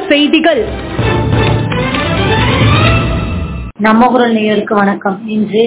செய்திகள். நம்ம குரல் நேயருக்கு வணக்கம். இன்று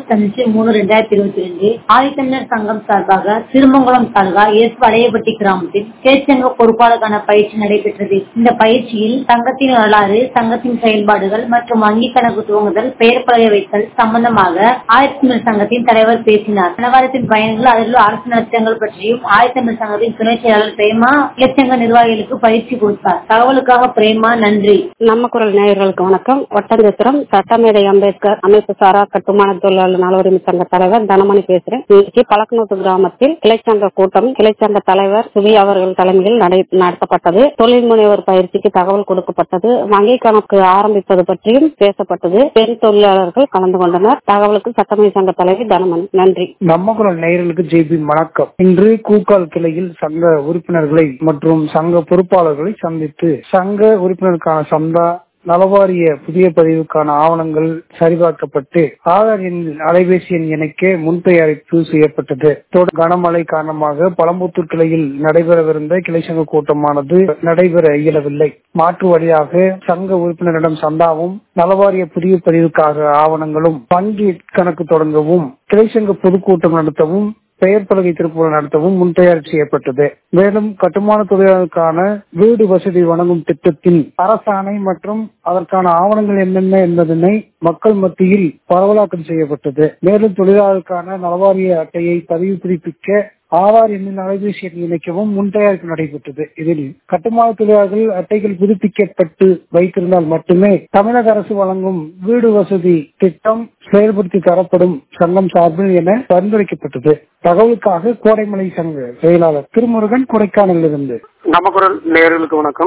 25/3/2022 ஆதித்தமிழர் சங்கம் சார்பாக திருமங்கலம் தாலுகா எஸ் வளையப்பட்டி கிராமத்தில் கிளைச்சங்க பொறுப்பாளருக்கான பயிற்சி நடைபெற்றது. இந்த பயிற்சியில் சங்கத்தின் வரலாறு, சங்கத்தின் செயல்பாடுகள் மற்றும் வங்கி கணக்கு துவங்குதல், பெயர் பலகை வைத்தல் சம்பந்தமாக ஆதித்தமிழர் சங்கத்தின் தலைவர் பேசினார். விவகாரத்தின் பயன்கள், அதில் அரசு நலத்திட்டங்கள் பற்றியும் ஆதித்தமிழர் சங்கத்தின் துணை செயலாளர் பிரேமா கிளைச்சங்க நிர்வாகிகளுக்கு பயிற்சி கொடுத்தார். தகவலுக்காக பிரேமா, நன்றி. நம்ம குரல் நேயர்களுக்கு வணக்கம். ஒட்டஞ்சத்திரம் சட்டமேதை அம்பேத்கர் அமைப்பு சாரா கட்டுமான தொழிலாளர் நல உரிமை சங்க தலைவர் தனமணி பேசுறேன். இன்னைக்கு பழக்கநூத்து கிராமத்தில் கிளைச்சங்க கூட்டம் கிளைச்சங்க தலைவர் சுவி அவர்கள் தலைமையில் நடத்தப்பட்டது. தொழில் முனைவர் பயிற்சிக்கு தகவல் கொடுக்கப்பட்டது. வங்கி கணக்கு ஆரம்பிப்பது பற்றியும் பேசப்பட்டது. பெண் தொழிலாளர்கள் கலந்து கொண்டனர். தகவலுக்கு சட்டமேதை சங்க தலைவர் தனமணி, நன்றி. நம்ம குரல் நேயர்களுக்கு ஜெய்பி வணக்கம். இன்று கூக்கால் கிளையில் சங்க உறுப்பினர்களை மற்றும் சங்க பொறுப்பாளர்களை சந்தித்து சங்க உறுப்பினருக்கான சந்தா நலவாரிய புதிய பதிவுக்கான ஆவணங்கள் சரிபார்க்கப்பட்டு ஆதார் எண், அலைபேசி எண் இணைக்க முன் தயாரிப்பு செய்யப்பட்டது. கனமழை காரணமாக பழம்புத்தூர் கிளையில் நடைபெறவிருந்த கிளைச்சங்க கூட்டமானது நடைபெற இயலவில்லை. மாற்று வழியாக சங்க உறுப்பினரிடம் சந்தாவும் நலவாரிய புதிய பதிவுக்காக ஆவணங்களும் வங்கி கணக்கு தொடங்கவும் கிளைச்சங்க பொதுக்கூட்டம் நடத்தவும் பெயர் பலகை திருப்பூர் நடத்தவும் முன் தயார் செய்யப்பட்டது. மேலும் கட்டுமான தொழிலாளருக்கான வீடு வசதி வழங்கும் திட்டத்தின் அரசாணை மற்றும் அதற்கான ஆவணங்கள் என்னென்ன என்பதனை மக்கள் மத்தியில் பரவலாக்கம் செய்யப்பட்டது. மேலும் தொழிலாளருக்கான நலவாரிய அட்டையை பதிவு புதுப்பிக்க ஆதார் எண்ணின் அலைபேசி எண் இணைக்கவும் முன் தயாரிப்பு நடைபெற்றது. இதில் கட்டுமான தொழிலாளர்கள் அட்டைகள் புதுப்பிக்கப்பட்டு வைத்திருந்தால் மட்டுமே தமிழக அரசு வழங்கும் வீடு வசதி திட்டம் செயல்படுத்தி தரப்படும் சங்கம் சார்பில் என பரிந்துரைக்கப்பட்டது. தகவலுக்காக கோடைமலை சங்க செயலாளர் திருமுருகன், கொடைக்கானலில் இருந்து. நம்ம குரல் நேயர்களுக்கு வணக்கம்.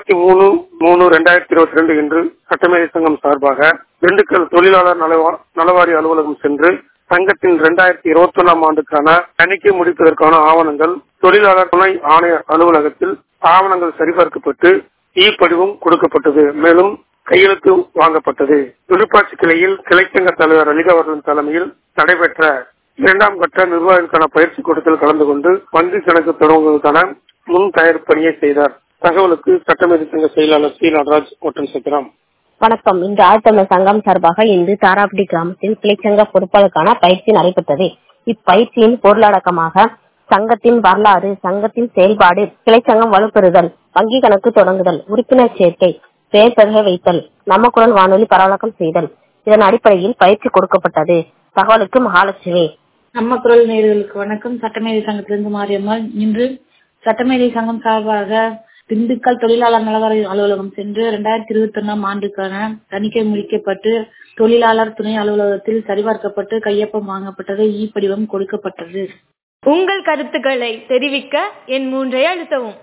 23/3/2022 இன்று சட்டமேதை சங்கம் சார்பாக திண்டுக்கல் தொழிலாளர் நலவாரிய அலுவலகம் சென்று சங்கத்தின் 2021 ஆண்டுக்கான தணிக்கை முடிப்பதற்கான ஆவணங்கள் தொழிலாளர் துணை ஆணையர் அலுவலகத்தில் ஆவணங்கள் சரிபார்க்கப்பட்டு படிவம் கொடுக்கப்பட்டது. மேலும் கையெழுத்து வாங்கப்பட்டது. விழுப்பாட்சி கிளையில் கிளைச்சங்க தலைவர் அலிகா அவர்களின் தலைமையில் நடைபெற்ற 2ஆம் கட்ட நிர்வாகிகளுக்கான பயிற்சி கூட்டத்தில் கலந்து கொண்டு வங்கி கணக்கு தொடங்குவதற்கான முன் தயார் பணியை செய்தார். தகவலுக்கு சட்டமேதை சங்க செயலாளர் சி நடராஜ், ஒட்டன்சத்திரம். வணக்கம். இன்று ஆதித்தமிழர் சங்கம் சார்பாக இன்று தாராப்பட்டி கிராமத்தில் கிளைச்சங்க பொறுப்பாளருக்கான பயிற்சி நடைபெற்றது. இப்பயிற்சியின் பொருளடக்கமாக சங்கத்தின் வரலாறு, சங்கத்தின் செயல்பாடு, கிளைச்சங்கம் வலுப்பெறுதல், வங்கி கணக்கு தொடங்குதல், உறுப்பினர் சேர்க்கை, பெயர் பலகை வைத்தல், நம்ம குரல் வானொலி பரவலாக்கம் செய்தல், இதன் அடிப்படையில் பயிற்சி கொடுக்கப்பட்டது. தகவலுக்கு மகாலட்சுமி. நம்ம குரல் நேயர்களுக்கு வணக்கம். சட்டமேதை சங்கத்திலிருந்து மாரியம்மாள். இன்று சட்டமேதை சங்கம் சார்பாக திண்டுக்கல் தொழிலாளர் நலவாரிய அலுவலகம் சென்று 2021 ஆண்டுக்கான தணிக்கை முடிக்கப்பட்டு தொழிலாளர் துணை அலுவலகத்தில் சரிபார்க்கப்பட்டு கையொப்பம் வாங்கப்பட்டது. படிவம் கொடுக்கப்பட்டது. உங்கள் கருத்துக்களை தெரிவிக்க எண் 3 அழுத்தவும்.